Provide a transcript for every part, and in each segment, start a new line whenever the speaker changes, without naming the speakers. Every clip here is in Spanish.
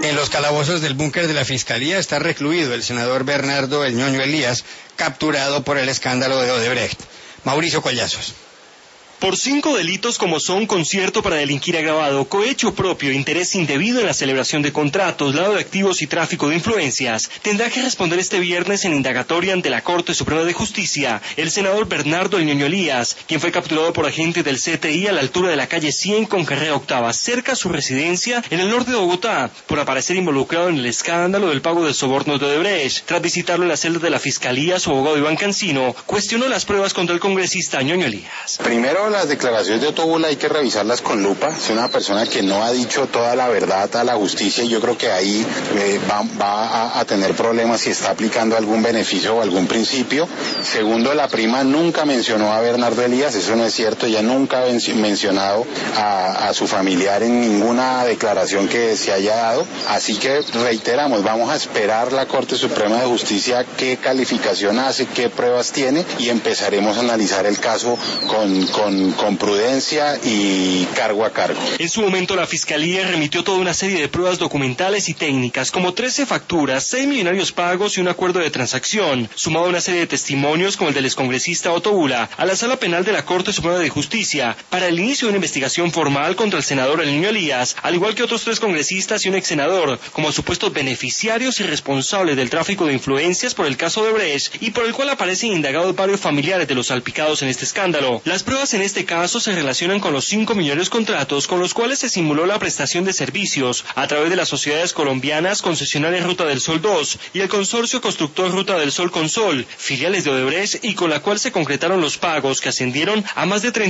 En los calabozos del búnker de la Fiscalía está recluido el senador Bernardo El Ñoño Elías, capturado por el escándalo de Odebrecht. Mauricio Collazos.
Por 5 delitos como son concierto para delinquir agravado, cohecho propio, interés indebido en la celebración de contratos, lavado de activos y tráfico de influencias, tendrá que responder este viernes en indagatoria ante la Corte Suprema de Justicia el senador Bernardo El Ñoño Elías, quien fue capturado por agentes del CTI a la altura de la calle 100 con carrera octava, cerca a su residencia en el norte de Bogotá, por aparecer involucrado en el escándalo del pago del soborno de Odebrecht. Tras visitarlo en la celda de la Fiscalía, su abogado Iván Cancino cuestionó las pruebas contra el congresista Ñoño Elías.
Primero, las declaraciones de Otto Bula hay que revisarlas con lupa. Es una persona que no ha dicho toda la verdad a la justicia y yo creo que ahí va a tener problemas si está aplicando algún beneficio o algún principio. Segundo, la prima nunca mencionó a Bernardo Elías, eso no es cierto, ella nunca ha mencionado a su familiar en ninguna declaración que se haya dado. Así que reiteramos, vamos a esperar la Corte Suprema de Justicia qué calificación hace, qué pruebas tiene y empezaremos a analizar el caso con prudencia y cargo a cargo.
En su momento la Fiscalía remitió toda una serie de pruebas documentales y técnicas, como 13 facturas, 6 millonarios pagos y un acuerdo de transacción, sumado a una serie de testimonios como el del excongresista Otto Bula, a la Sala Penal de la Corte Suprema de Justicia, para el inicio de una investigación formal contra el senador El Ñoño Elías, al igual que otros 3 congresistas y un exsenador, como supuestos beneficiarios y responsables del tráfico de influencias por el caso de Odebrecht, y por el cual aparecen indagados varios familiares de los salpicados en este escándalo. Las pruebas en este caso se relacionan con los 5 millonarios contratos con los cuales se simuló la prestación de servicios a través de las sociedades colombianas concesionarias Ruta del Sol 2 y el consorcio constructor Ruta del Sol Consol, filiales de Odebrecht, y con la cual se concretaron los pagos que ascendieron a más de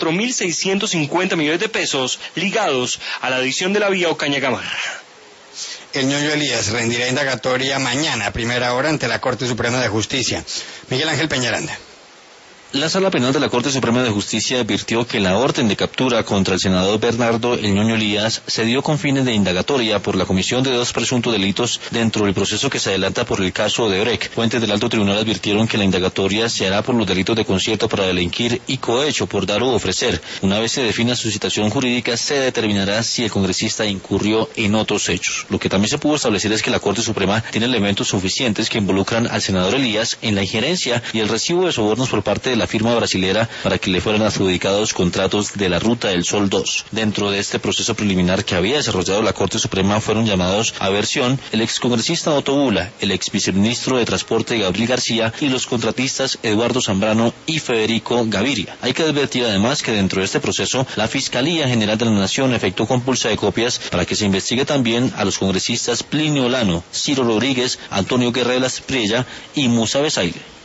34.650 millones de pesos ligados a la adición de la vía Ocaña-Gamarra.
El Ñoño Elías rendirá indagatoria mañana a primera hora ante la Corte Suprema de Justicia. Miguel Ángel Peñaranda.
La Sala Penal de la Corte Suprema de Justicia advirtió que la orden de captura contra el senador Bernardo El Ñoño Elías se dio con fines de indagatoria por la comisión de 2 presuntos delitos dentro del proceso que se adelanta por el caso Odebrecht. Fuentes del Alto Tribunal advirtieron que la indagatoria se hará por los delitos de concierto para delinquir y cohecho por dar o ofrecer. Una vez se defina su situación jurídica, se determinará si el congresista incurrió en otros hechos. Lo que también se pudo establecer es que la Corte Suprema tiene elementos suficientes que involucran al senador Elías en la injerencia y el recibo de sobornos por parte de la firma brasilera para que le fueran adjudicados contratos de la Ruta del Sol 2. Dentro de este proceso preliminar que había desarrollado la Corte Suprema fueron llamados a versión el excongresista Otto Bula, el ex viceministro de Transporte Gabriel García y los contratistas Eduardo Zambrano y Federico Gaviria. Hay que advertir además que dentro de este proceso la Fiscalía General de la Nación efectuó compulsa de copias para que se investigue también a los congresistas Plinio Olano, Ciro Rodríguez, Antonio Guerreras Priella y Musa Besaile.